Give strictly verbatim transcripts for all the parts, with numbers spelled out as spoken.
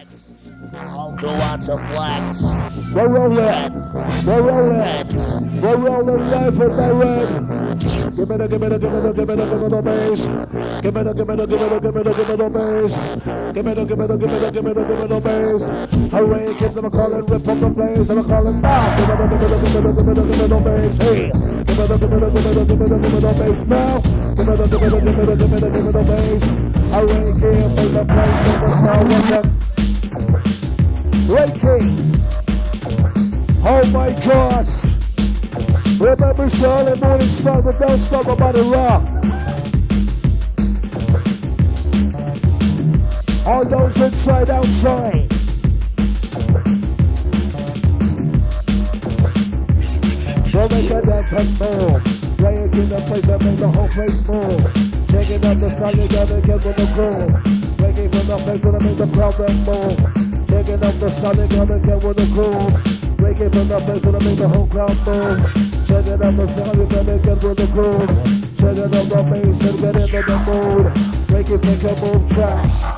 Who wants a flex? We're rolling, we're rolling, we're rolling live with the red. Give me the, give me the, give me the, give me the, give me the bass. Give me the, give me the, give me the, give me the, give me the bass. Give me the, give me the, give me the, give me the, give me the bass. Hooray, kids, I'm calling, rip from the place, I'm calling now. Give me the, give me the, give me the, give me the, give me the bass. Hey, give me the, give me the, give me the, give me the, give me the bass now. Give me the, give me the, give me the, give me the, give me the bass. Hooray, kids, make the place, make the sound, make the Ray King. Oh my gosh. Remember Charlotte morning start, but don't stop about the rock. All those inside, outside. Don't make a dance and move. Play it in the place that make the whole place move. Taking up the style, you gotta get with the groove. Breaking from the place that make the problem move. Taking up the solid, gonna get with the groove. Breaking from the place gonna make the whole crowd move. Checking up the solid, gonna get with the groove. Checking up the bass and get into the mood. Breaking, make a move track.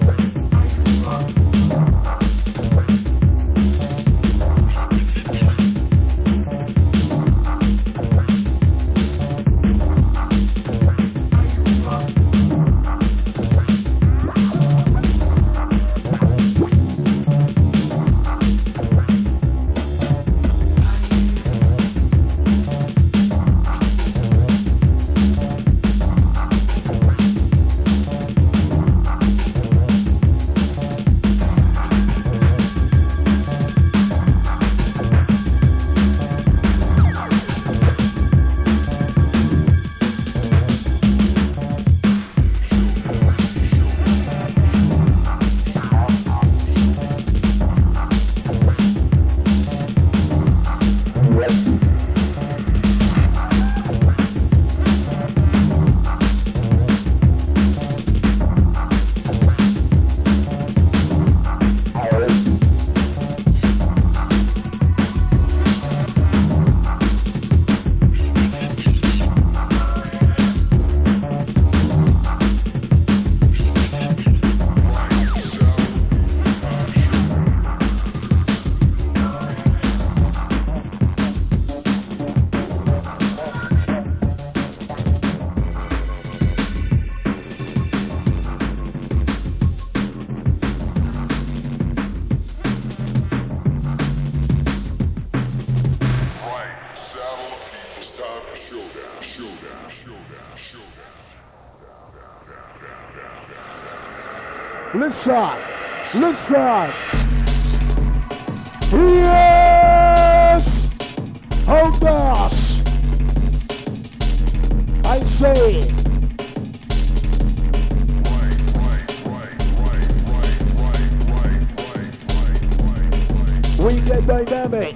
Listen, listen. Yes! Oh gosh! I say. We get dynamic.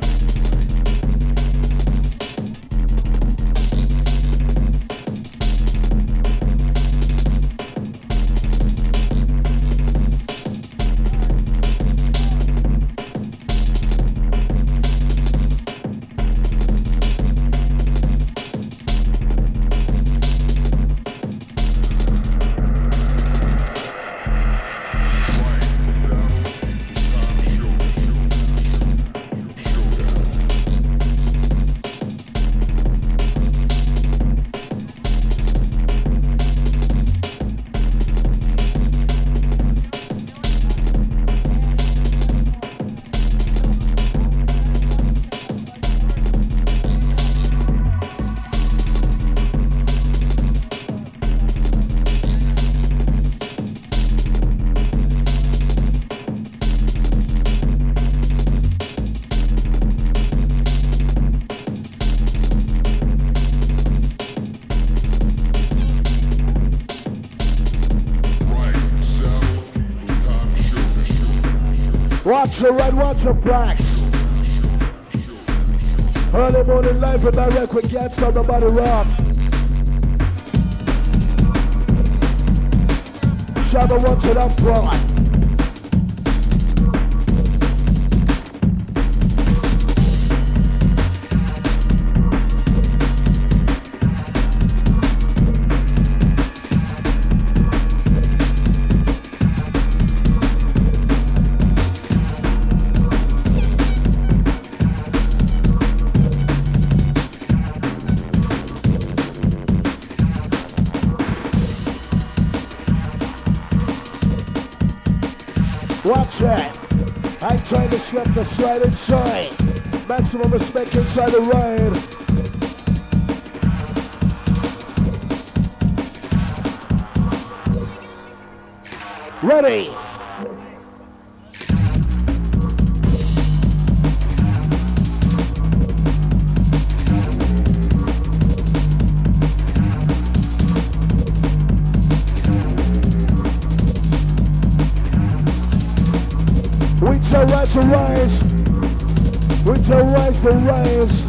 Watch the red, watch the blacks. Early morning live with direct with Gats on the body rock. Shadow one to the front. Watch it. I'm trying to slip the slide inside. Maximum respect inside the ride. Ready. We shall rise to rise. We shall rise to rise.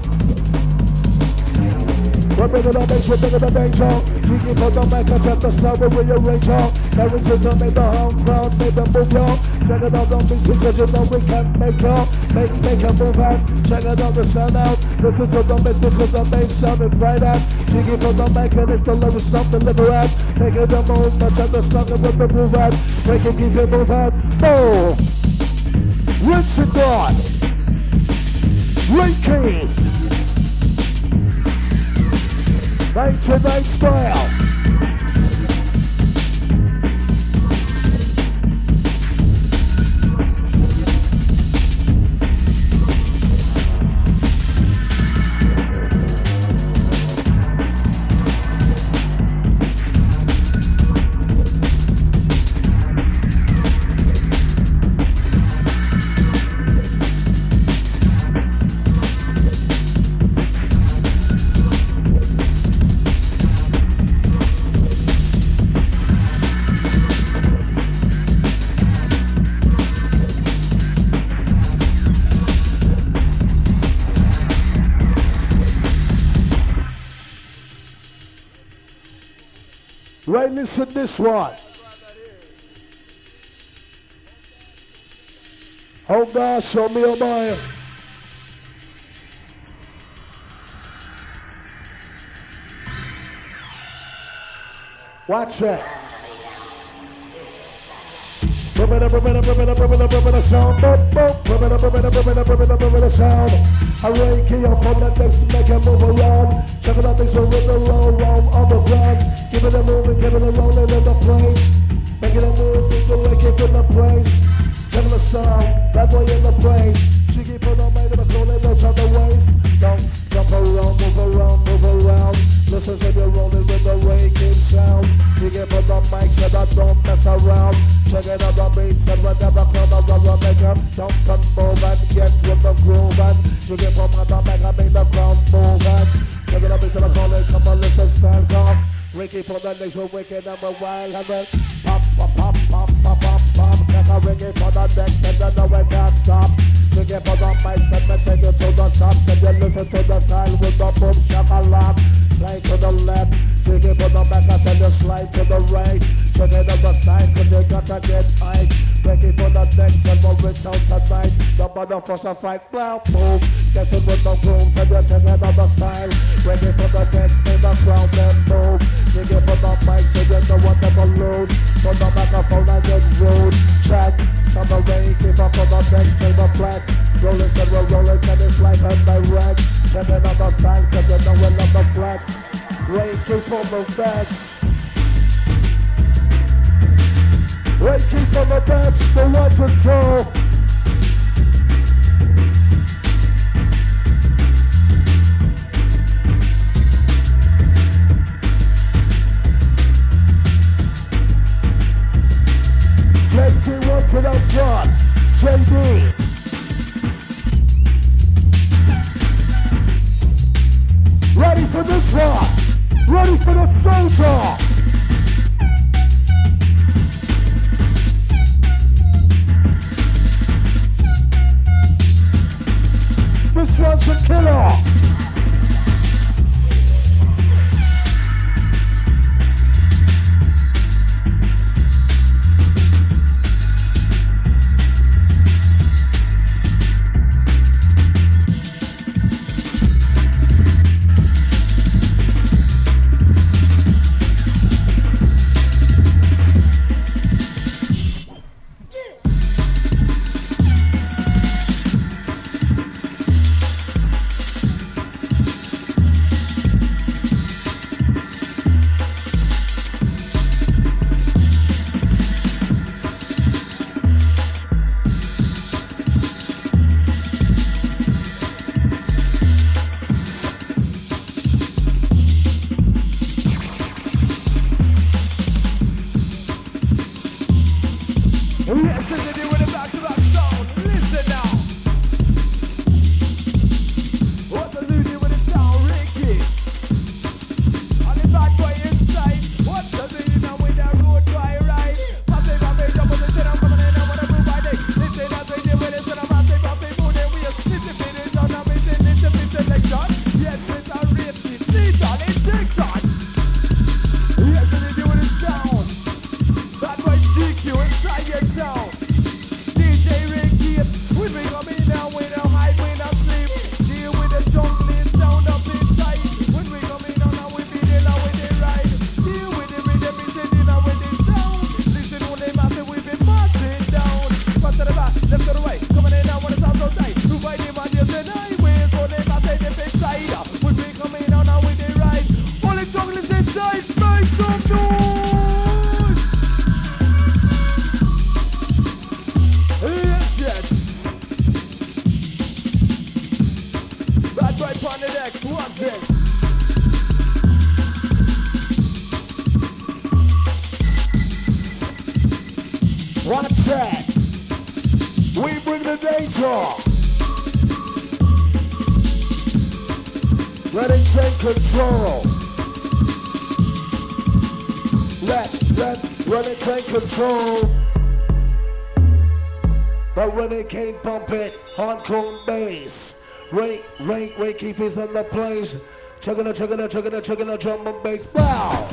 We're bringing the bass, we're bringing the danger. Cheeky for the mic, I check the sound, we rearrange y'all. Carry to the make the home crowd, make them move y'all. Check it out, don't be because you know we can make y'all. Make, make a move out, check it out, the sound out. Listen to the bass because the bass sounding right out. Cheeky for the mic and it's the lyrics something deliver out. Make it the move, but check the song and with the move out. Break it, keep it move out. Boom! Richard God, Ricky, night to night style. Right, listen this one. Oh God, show me a mind. Watch that. Sound, sound. I really key up on that next to make it move around. Check it out, things will rip the roll, roll on the ground. Give it a move and give it a roll in the place. Make it a move, make the way, keep in the place. Give it a star, that way in the place. She keep on the mind of a cool and don't turn the waist. Don't jump around, move around, move around. Listen to the rolling with the waking sound. You get on the mic so that don't mess around. Check it out the beats and whenever come around the makeup. Jump and move and get with the groove and you get from the mic and make the crowd move and check it out into the corner, come on, listen, stand off. Ricky for the next one, wicked and we're wild and then pop, pop, pop, pop, pop, pop, pop. Check out Ricky for the next and then no we can't stop. Ricky for the mic and we take it to the top. Then you listen to the style with the boom, shakalak. Slide to the left, take it for the back and then you slide to the right. Check it out the style cause you gotta get tight. Ready for the next and we'll reach out tonight. The motherfucker fight, blow, boom. Get it with the room, so you check it out the style. Ready for the next in the ground and move. Take it for the mic so you know what the balloon. For the microphone and get rude. Check, on the rain, keep up for the next in the flat. Rolling and we're rolling and it's like a direct. Check it out the style cause you know we're on the flat. Rain, keep on the backs. Rain, keep on the backs, the watch and show. J D watching up front. J D. Ready for this rock. Ready for the soldier. This one's a killer. Yes, listen to with a back-to-back sound. Listen now. What the losing with the sound, Ricky? On the back way inside. What the losing now with that road boy ride? Passive, passive, jump on the shit, I'm coming in, I wanna move my day. Listen as they deal with this, and I'm passive, passive, move their wheels. Listen, finish on, I'm missing, listen, listen, selection. Yes, it's a race, it's season, it's season. Yes, listen to with the sound. That boy G Q inside your sound. D J Ricky, we bring them in now, we don't hide, we don't sleep. Deal with the jungling sound up inside. When we come in now, we be there now with the ride. Deal with the rhythm, we say now with the sound. Listen on the master, we be marching down. Pass to the back, left to the right, coming in now when the sound so tight. Who fight him on the other night, we go the master, the big side. When we come in now with the ride. All the junglers inside, make some noise! Yes, yes. Bad boy on the deck, what's it? One track. We bring the danger. Let it take control. Let, let, let it take control. But when it can't pump it, hardcore bass. Ray, Ray, Ray, keep his on the place. Chugging it, chugging it, chugging it, chugging it, drum and bass. Bow!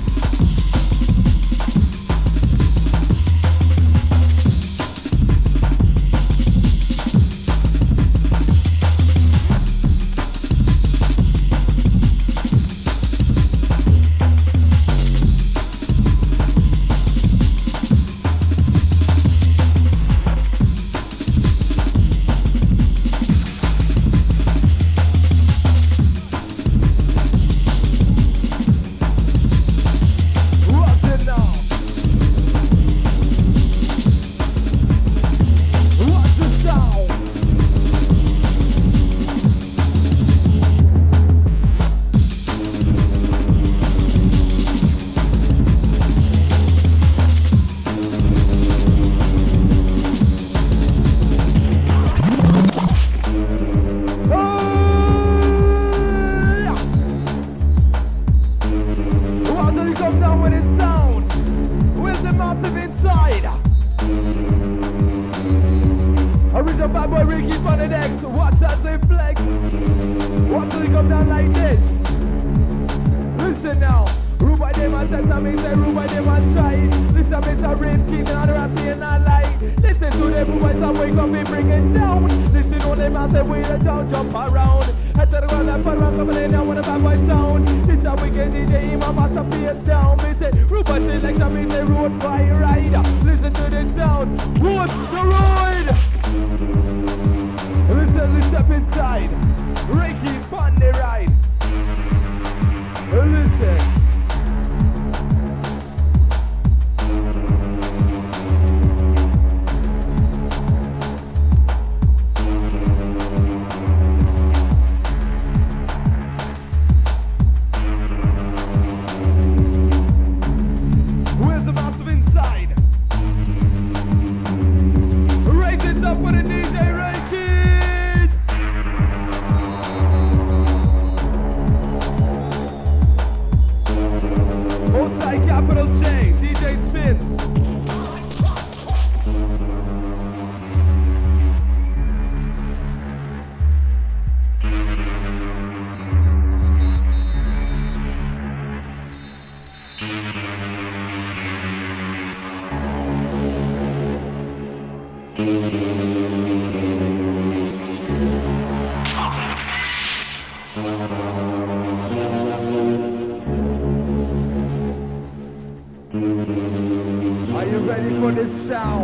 Are you ready for this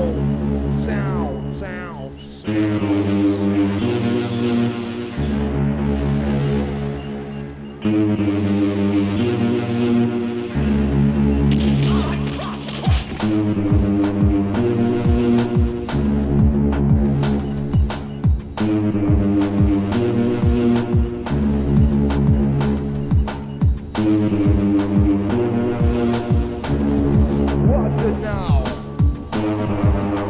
sound? Sound, sound, What's it now?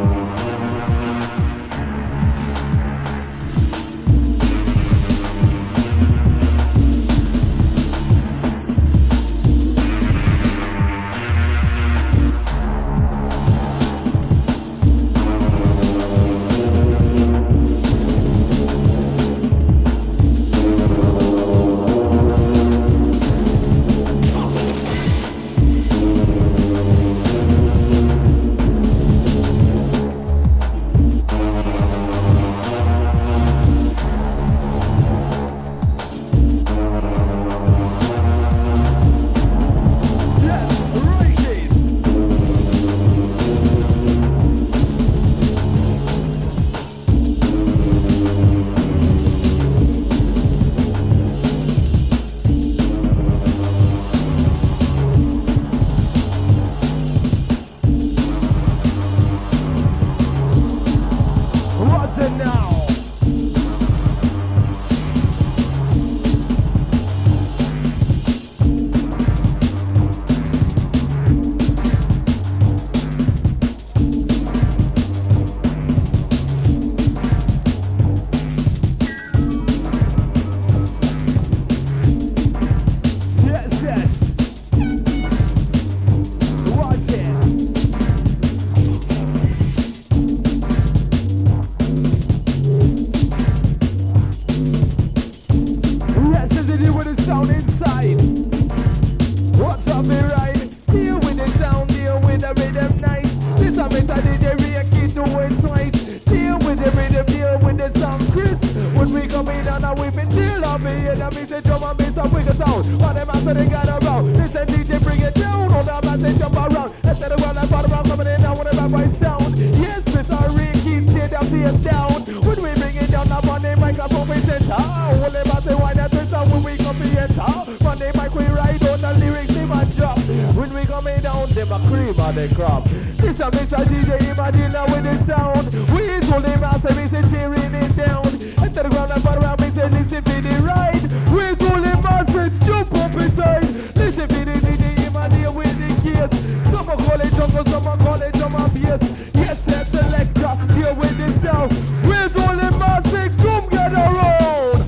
up here, and me say drum and bass and wiggle sound. All them answer they got around. Listen D J bring it down, all them answer jump around. Let's set around and bottom around coming in now with a bad right sound. Yes, Mister Ricky, tear down, tear down. When we bring it down, up on the microphone we center. All them answer why not twist out when we come to enter. On the mic we ride on the lyrics, they might drop. When we coming down, them a cream of the crop. This a Mister D J, imagine now with the sound. We is only master, we say tearing it down. Enter the ground and bottom around, we say listen for the ride. We is only master, jump up inside. Listen for the D J, imagine with the case. Some call it jungle, some call it drum and bass. Yes, that's selector, here with the sound. We is only master, come get around.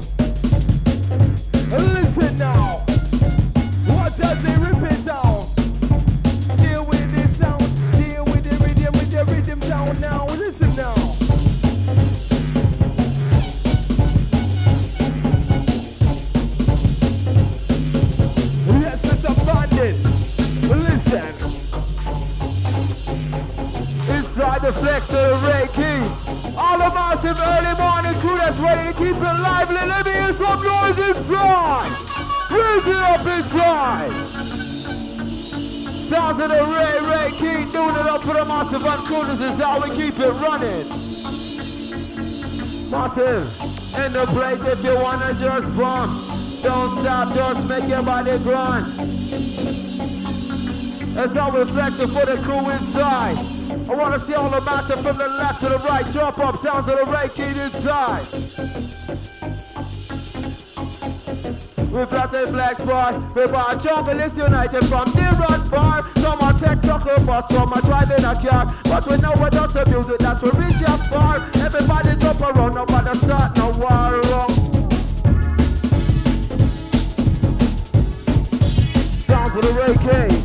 Listen now. What does it rip it down? Deal with the sound, deal with the rhythm, with the rhythm sound now. Listen now. Yes, it's a bandit. Listen. Inside the flex of the Reiki. All the massive early morning crew that's ready to keep it lively. Let me hear some noise inside. Raise it up inside. Sounds of the Ray Ray King doing it up for the massive uncrooners is how we keep it running. Massive in the place if you wanna just bump. Don't stop, just make your body grunt. That's how we flex it for the crew inside. I wanna see all the massive from the left to the right. Jump up, sounds of the Ray King inside. We've got a black boy, we've got a jungle is united from the run bar. Some are tech trucker bus, some are driving a car. But we know what does the music, that's what reach up far. Everybody jump around, nobody start no war wrong. Sounds of the Ray King.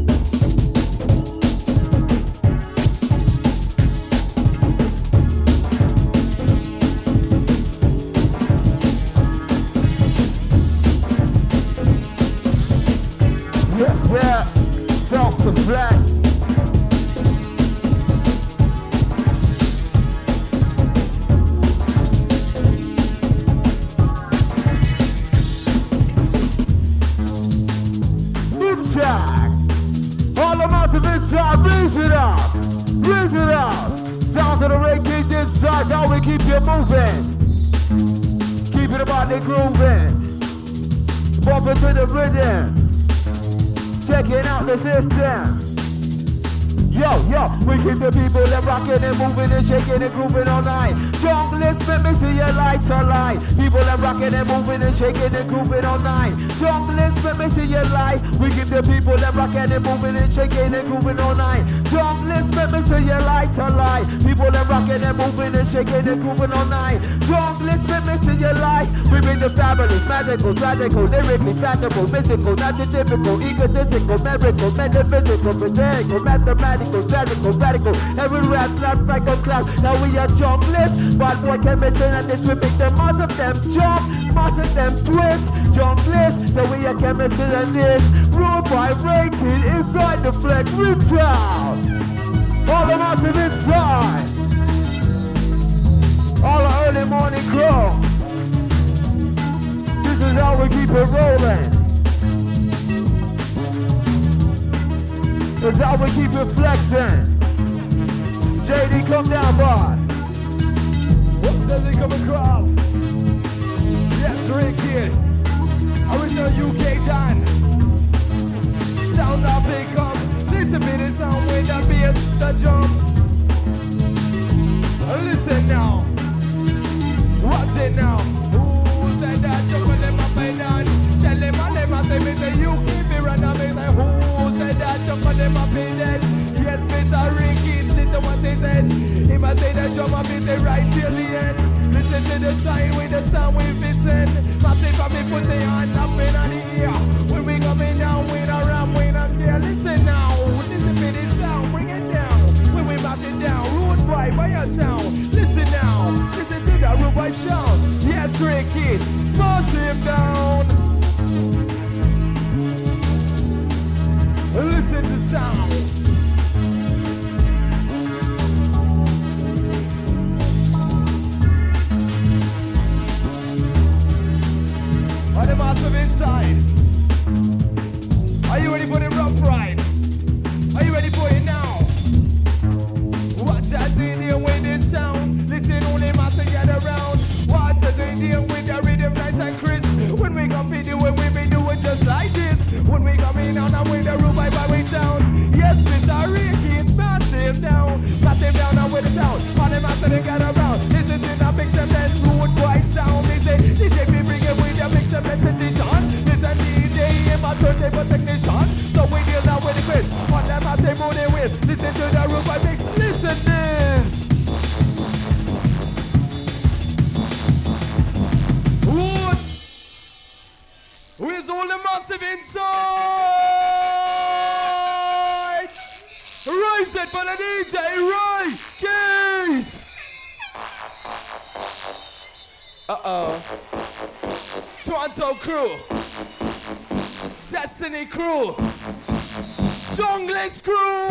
Yeah, talk to black. Inside. All the massive inside, raise it up. Raise it up. Sounds of the Reiki inside, how we keep you moving. Keep it about the grooving. Bump it to the rhythm. Checking out the system. Yo, yo, we keep the people that rocking and moving and shaking and grooving all night. Junglist, let me see your lights are light. People that rocking and moving and shaking and grooving all night. Junglist, let me see your light. We keep the people that rocking and moving and shaking and grooving all night. Junglist, let me see your lights are light. People that rocking and moving and shaking and grooving all night. Junglist, let me see your light. We bring the fabulous, magical, radical, lyrically fathomable, mystical, not your typical, egotistical, miracle, metaphysical, mechanical, mathematical. Radical, radical, every rap, slap, psycho, clap. Now we are junglist, but boy can mention and this we make the most of them jump, most of them twist, junglist. So we are chemistry and this, ruled by rating inside the flex, ripped out. All the massive inside, all the early morning crew. This is how we keep it rolling. That's how we keep it flexing. J D, come down, boy. What does he come across? Yes, Ricky. Original U K done. Sounds how they come. Listen to the sound with the bass, the jump. Listen now. What's it now? Who said that? Jump on them up and down. Tell them and them and say, me say you keep it run and me say who said that? Jump on them up and down. Yes, Mister Ricky, listen what they said. He must say that jump up in the right till the end. Listen to the sign with the sound we listen. Massive of me put the hand up in the ear. When we coming down, we not ram, we not care. Listen now, listen to the sound, bring it down. When we back it down, road by by your town. Listen now, listen to that road by sound. Yes, Ricky, smash him down. Listen to sound. the sound. All them after they get around. This is in a mix and then rude boy sound. They say, D J be bringing with your mix and presentation. This a D J in my turntable technician. So we deal now with the quiz. All them after moving with. Listen to the rude boy mix. Listen this. What? Where's all the massive inside? Rise it for the D J, right? Keith! Uh-oh. Toronto crew. Destiny crew. Junglist crew.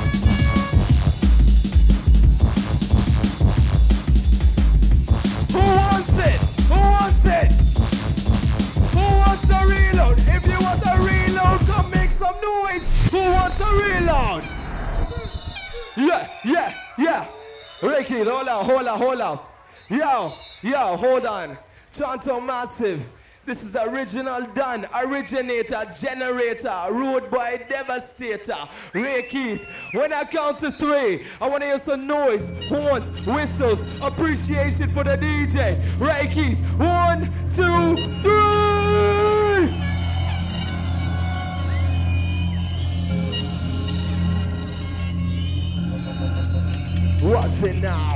Who wants it? Who wants it? Who wants a reload? If you want a reload, come make some noise. Who wants a reload? Yeah, yeah, yeah. Ricky, hold on, hold on, hold on. Yo, yo, hold on. Toronto Massive. This is the original done, originator, generator, road boy, devastator, Ray Keith. When I count to three, I want to hear some noise, horns, whistles, appreciation for the D J. Ray Keith, one, two, three! Watch it now.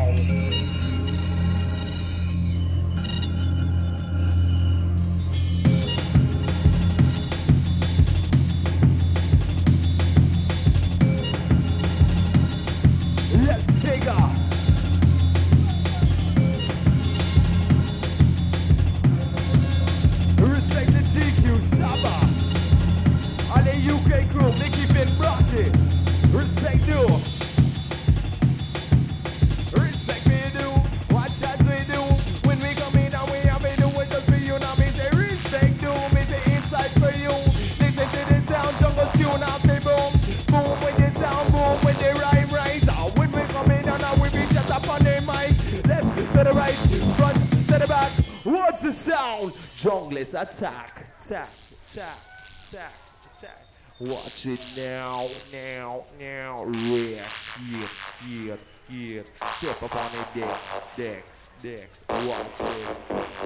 Let's take off. Respect the G Q, Shabba. All the U K crew, Nicky Finn Brocky. Respect you. Respect me do. Watch as we do. When we come in and we have to do it just for you. Now me say respect you. Me say inside for you. Listen to the sound, jungle tune out the boom. Boom when the sound, boom when the rhyme rise. When we come in and now we be just up on the mic. Left to the right, front to the back. What's the sound? Junglist attack, attack, attack, attack, attack. Watch it now, now, now. Yeah, yeah, yeah, yeah. Step up on the deck, deck, deck. Watch it.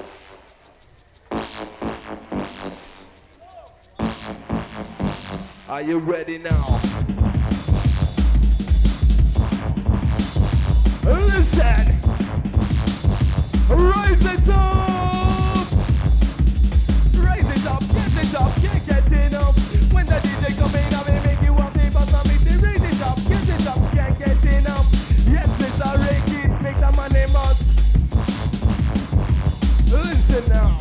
Are you ready now? Listen! Raise it up! Raise it up, get it up, can't get it up. When the D J come in, I will make you up, they bust on me. They raise it up, get it up, can't get it up. Yes, Mister Ray Keith, make the money must. Listen now.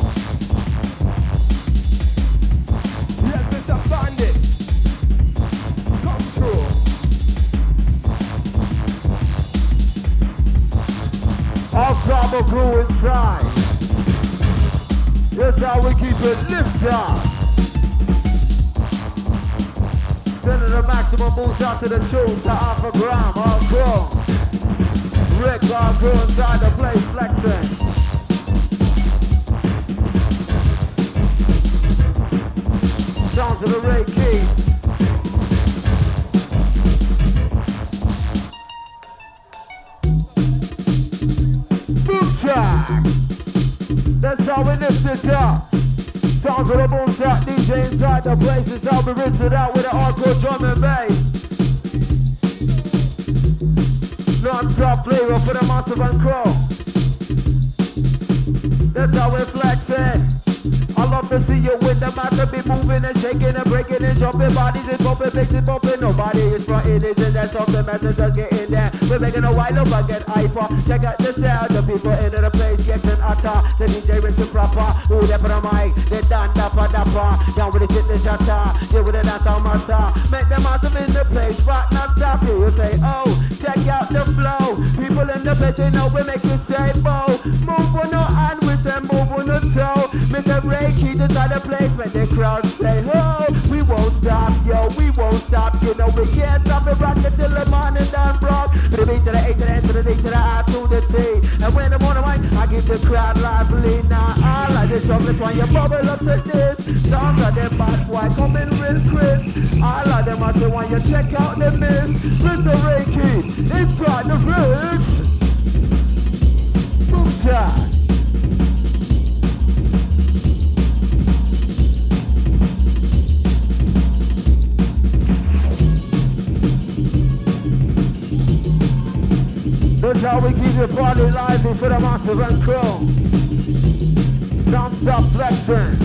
Yes, Mister Bandit. Come through. Our Bravo crew inside. That's how we keep it lift up. Sending the maximum boost out to the tune to Alpha Gram, our crew. Rick, our crew inside the place flexing. Sounds of the Ray Keith. That's how we lift it up. Sounds of the boom shot, D J inside the place. That's how we rinse it out with the hardcore drum and bass. Non-stop flavor for the massive and crow. That's how we flex it. I love to see you with the matter be moving and shaking and breaking and jumping. Bodies is bumping, makes it bumping. Nobody is fronting, isn't that something? Message just get in there. We're making a wild up, I get hyper. Check out the sound, the people into the place getting hotter. The D J rinse proper. Who there for the mic? They done dapper dapper. Down with the shit, the shatter. Yeah, with the dance on master. Make them massive in the place, but not stop you. You say, oh, check out the flow. People in the place, they know we make it say, oh. Move on the hand, we say move on the toe. Make the break. Keep inside the place when the crowd say, oh, we won't stop, yo, we won't stop. You know we can't stop it, rock it till the morning done broke. To the B to the A to the N to the D to the I to the T. And when I'm on the mic, I give keep the crowd lively now. All of the chocolate when you bubble up to this. Some of them bad boy coming real crisp. All of them are the one you check out the mist. Mister Reiki, it's got the fridge. Boom time. That's how we keep the party lively for the massive and crew. Don't stop flexing.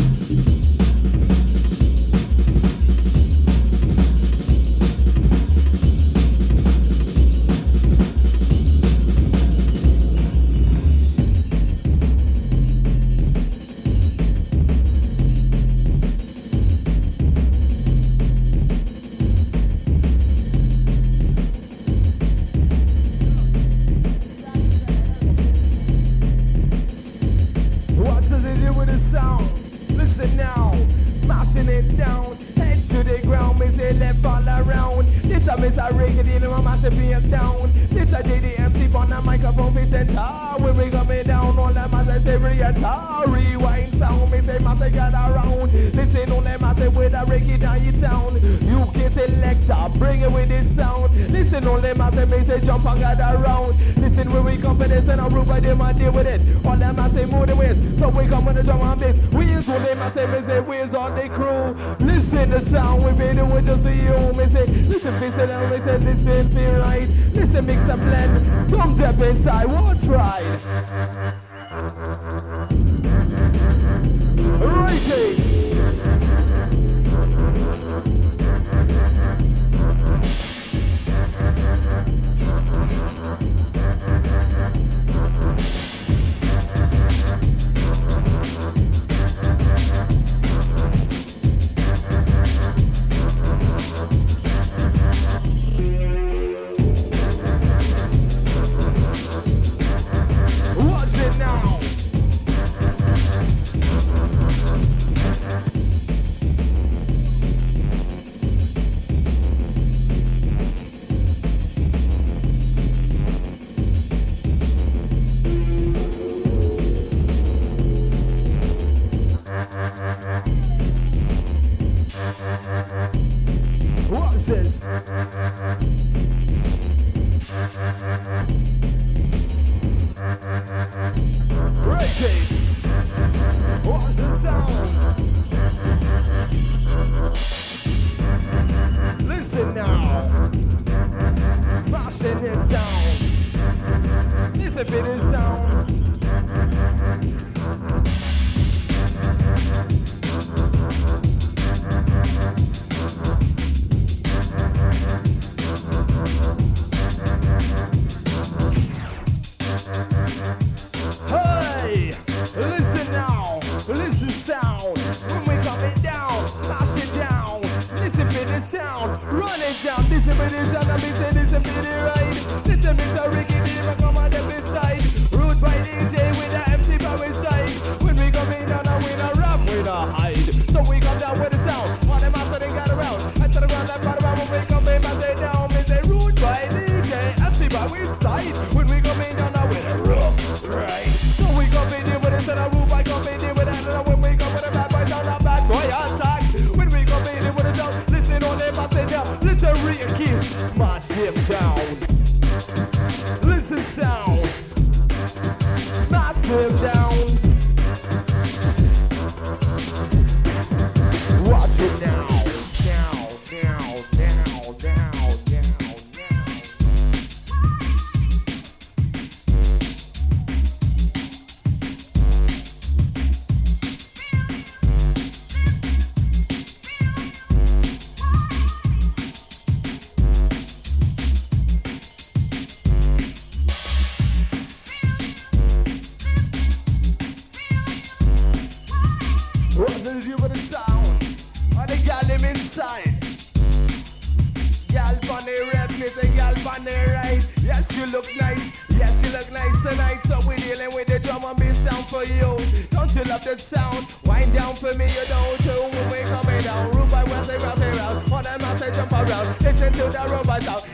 Inside, what's right? Righty!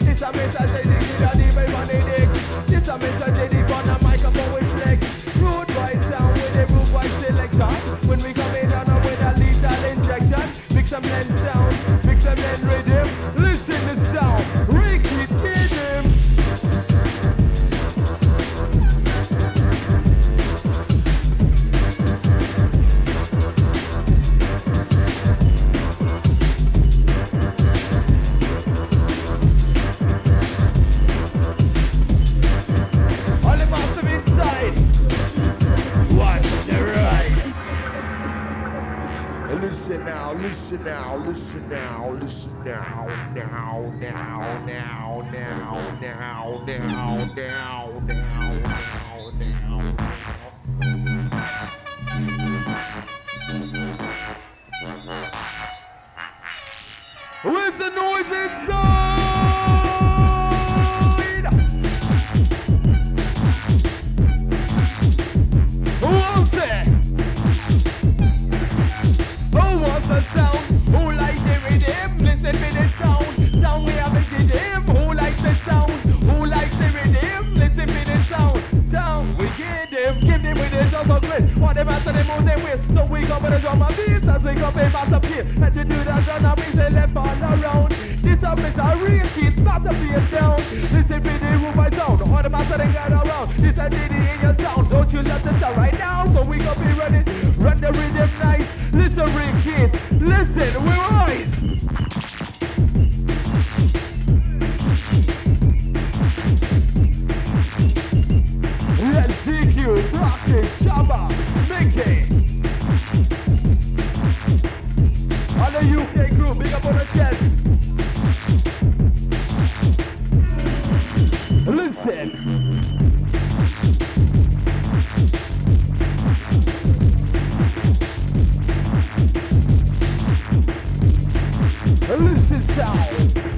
It's a message, the microphone with flex. Rude listen now, listen now, listen now, now, now, now, now, now, now, now, now, now, now. Where's the noise inside? Who wants it? Who wants the sound? Who likes the rhythm? Listen to the sound. Sound we have a rhythm. Who likes the sound? Who likes the rhythm? Listen to the sound. Sound we give them. Give them with the drums of bliss. Whatever to them move them with. So we come with the drum of beats as we come in master pace. And you do that drum and we say left all around. This up is a real kid, not a bass down. Listen to the room by sound. All the master they got around. This a D D in your sound. Don't you let the sound right now. So we come be running. Run the rhythm nice. Listen, real kid. Listen, we're right. Let's G Q, Rocky, Shabba, Mickey. On the U K crew, big up on the chest. Listen. Listen sound.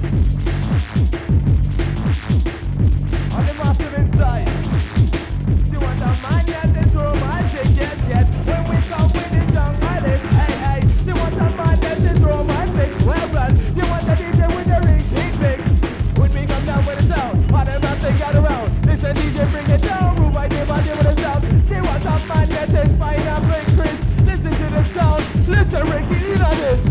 On the massive inside. See what the man gets is romantic, yes, yes. When we come with the jungle, it's hey, hey. See what the man gets is romantic, well run. You want the D J with the ring, big, big. When we come down with the sound, all the man they got around. Listen, D J bring it down, move right there, right there with the sound. See what the man gets is fine and bring Chris. Listen to the sound, listen Ricky, you know this.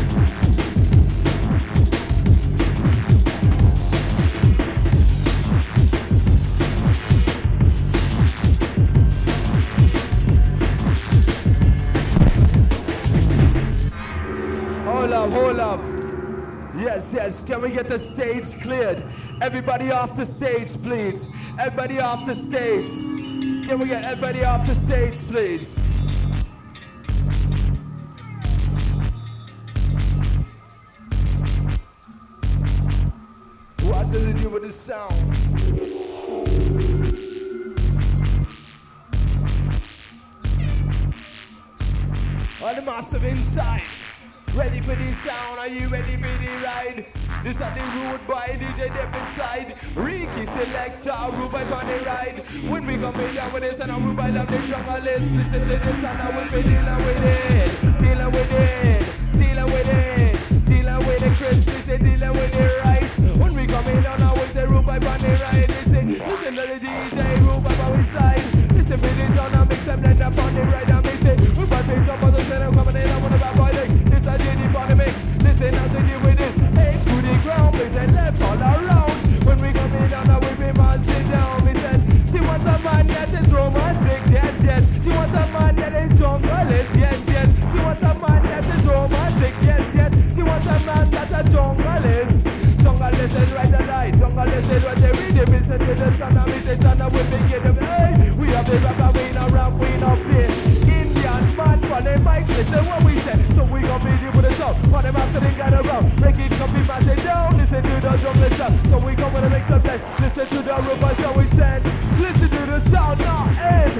Hold up, hold up. Yes, yes, can we get the stage cleared? Everybody off the stage, please. Everybody off the stage. Can we get everybody off the stage, please? What's the do with the sound? On the massive inside. Ready for the sound? Are you ready for the ride? This is the road by D J Dep inside. Ricky Selector, root by on the ride. When we come in down with this and I'm root by down the jungle list. Listen to this and I will be dealing with it. Dealing with it. Dealing with it. Dealing with the Chris. Listen, dealing with the right. When we come in down, I will say root by on the ride. Listen, listen to the D J, root by on the side. Listen to this sound and mix them blend up on the right and mix it. Root by face up on the center, coming in, I want to back by leg. I did it for the mix. Listen how to deal with it. Hey, to the ground, we said left all around. When we come in down, we be man sit down. We said, she wants a man that is romantic, yes, yes. She wants a man that is junglist, yes, yes. She wants a man that is romantic, yes, yes. She wants a man that's a junglist. Junglist is right and right. Junglist is right there. Read it, listen to the sound and we say, sound and we begin them. Hey, we have the rapper, we no rap, we no play. Indian man for the mic, listen what we say. So we gon' be here with the sound. For the master they got around. Make it come be massive down. Listen to the drum listen. So we come with a mix of this. Listen to the robot so we said. Listen to the sound now end.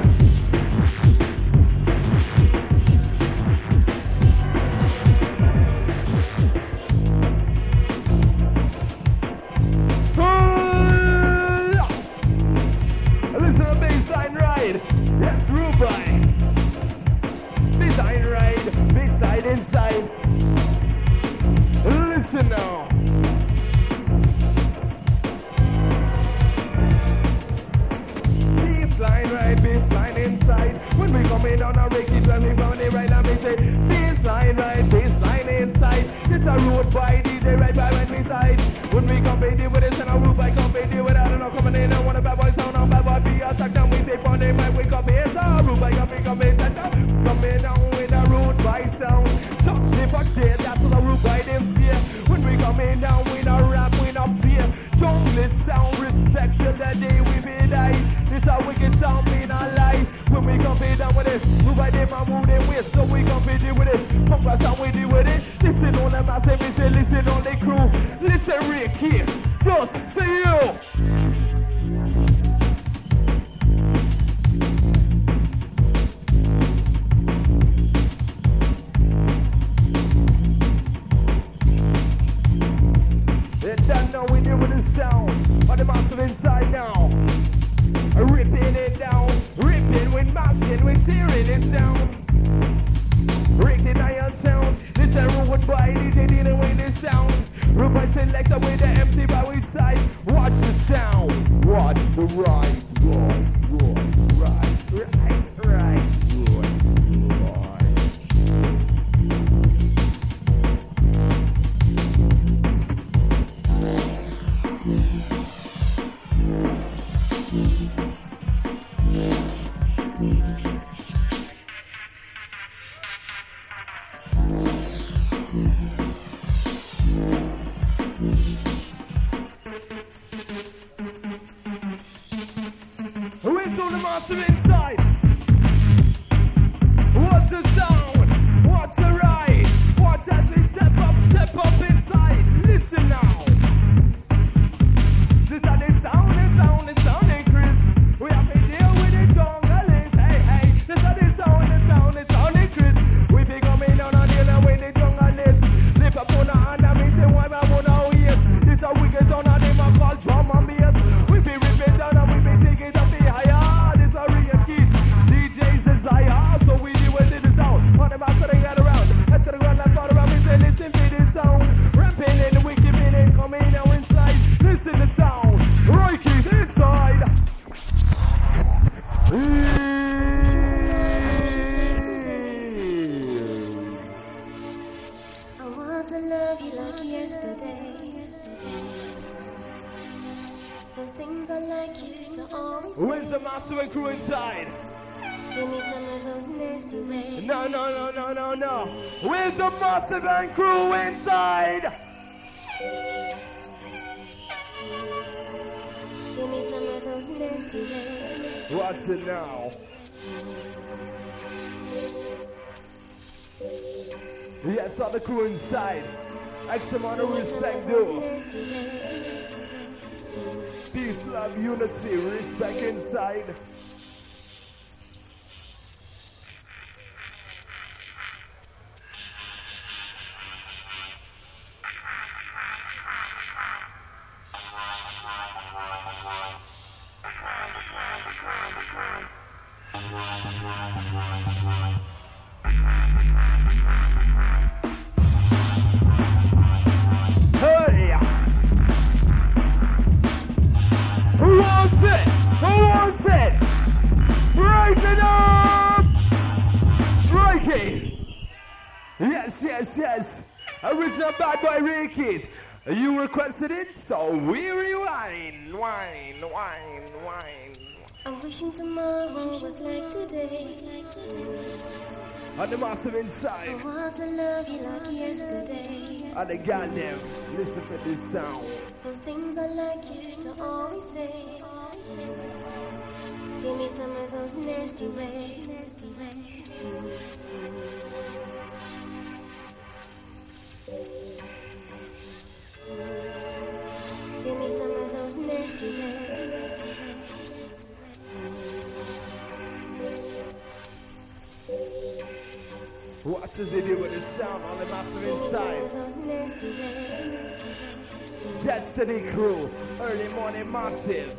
Listen to the bassline ride. Yes, Rubai. Bassline ride. Bassline inside. Listen now. Bassline ride. Bassline inside. When we come in on a Ricky, when we come in right now, we say bassline ride. Bassline inside. This a road by D J right by when we side. When we come in with this and a road by come in with I don't know coming in. I want a bad boy sound on bad boy be a sack down. We take on them and we come in. So road by come in, come in, set up. Come in down with a road by sound. Chuck the fuck there, that's what the road by them see. When we come in down, we no rap, we no fear. Jungle sound, respect till the day we be die. This This a wicked sound, mean a lie. When we come be down with this, move by them and move them with. So we come be deal with it. Come back and we deal with it. Listen on the massive, listen, listen on the crew. Listen, Rick here, just to you. That now we deal with the sound of the massive inside now. Ripping it down, ripping with mashing, with tearing it down. Ripped in iron town, this a road by D J dealing with the sound. Robot selector with the M C by his side. Watch the sound, watch the right, right, right, right, right, right. Inside. Watch the sound, watch the ride, watch as we step up, step up inside. Listen now. This is the sound, the sound, the sound increase. We have to deal with the jungle. Hey, hey. This is the sound, the sound, the sound increase. We be coming on and dealing with the jungle list. Lift up on the hand and me say why I want to hear. This is a wicked sound and they might call drum and bass. We be ripping down and we be taking it up the higher. D J's desire, so we do what it is out. On the back, so they got around. Head to the ground, I thought around me, say, listen to this sound. Rapping in the wicked minute, coming now inside. Listen to the sound. Royke's inside. I want to love you like yesterday. Those things I like you to always say. Where's the master and crew inside? Give me some of those nasty ways. No, no, no, no, no, no. Where's the master and crew inside? Give me some of those nasty ways. Watch it now. Yes, all the crew inside. X amount of respect, dude. Peace, love, unity, respect inside. Yes, yes, yes. Original Bad Boy Ricky. You requested it, so we rewind. Wine, wine, wine. I'm wishing tomorrow was like today. On the massive inside. I want to love you like yesterday. On the goddamn, listen to this sound. Those things I like you to always say. Give me some of those nasty ways. Nasty ways. Give me some of those nasty ways. Watch this video with the sound on the massive inside. Destiny Crew, early morning massive.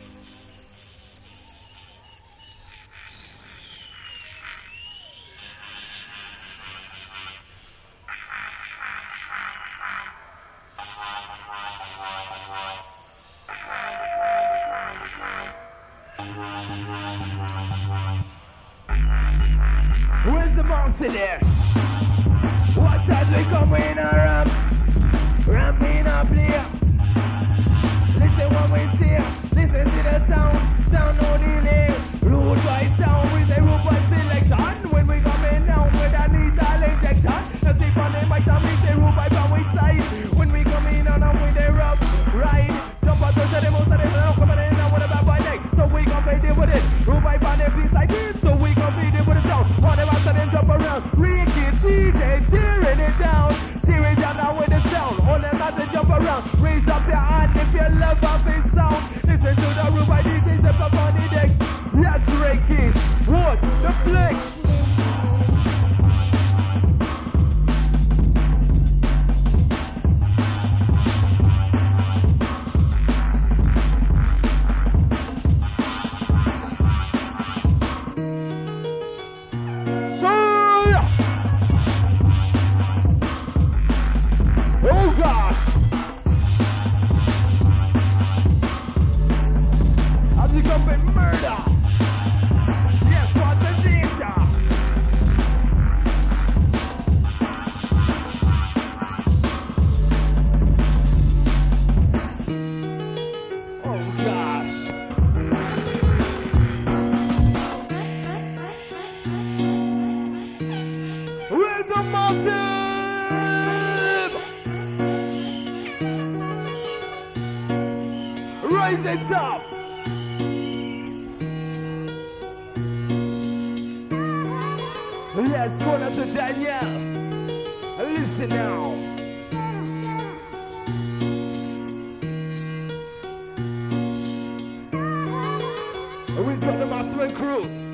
Where's the monster there? Watch as we come in a ramp, ramping up here. Listen what we see, listen to the sound, sound no delay. Root by sound with a root by selection. When we come in down with a lethal injection, the tip on the mic and we say root by power side. When we come in on with a rough ride, jump out to the most of them, come in and with a bad boy neck. So we come in it. Revive on them beats like this, so we gon' feed it with a sound. All them out them jump around. Ricky D J tearing it down. Tearing down now with the sound. All them out jump around. Raise up your hand if you love of his sound. Listen to the Revive D J step up on the deck. Yes, Ricky. What? The flick. Raise it up. Let's go now to Danielle. Listen now. We've got the Masterman crew.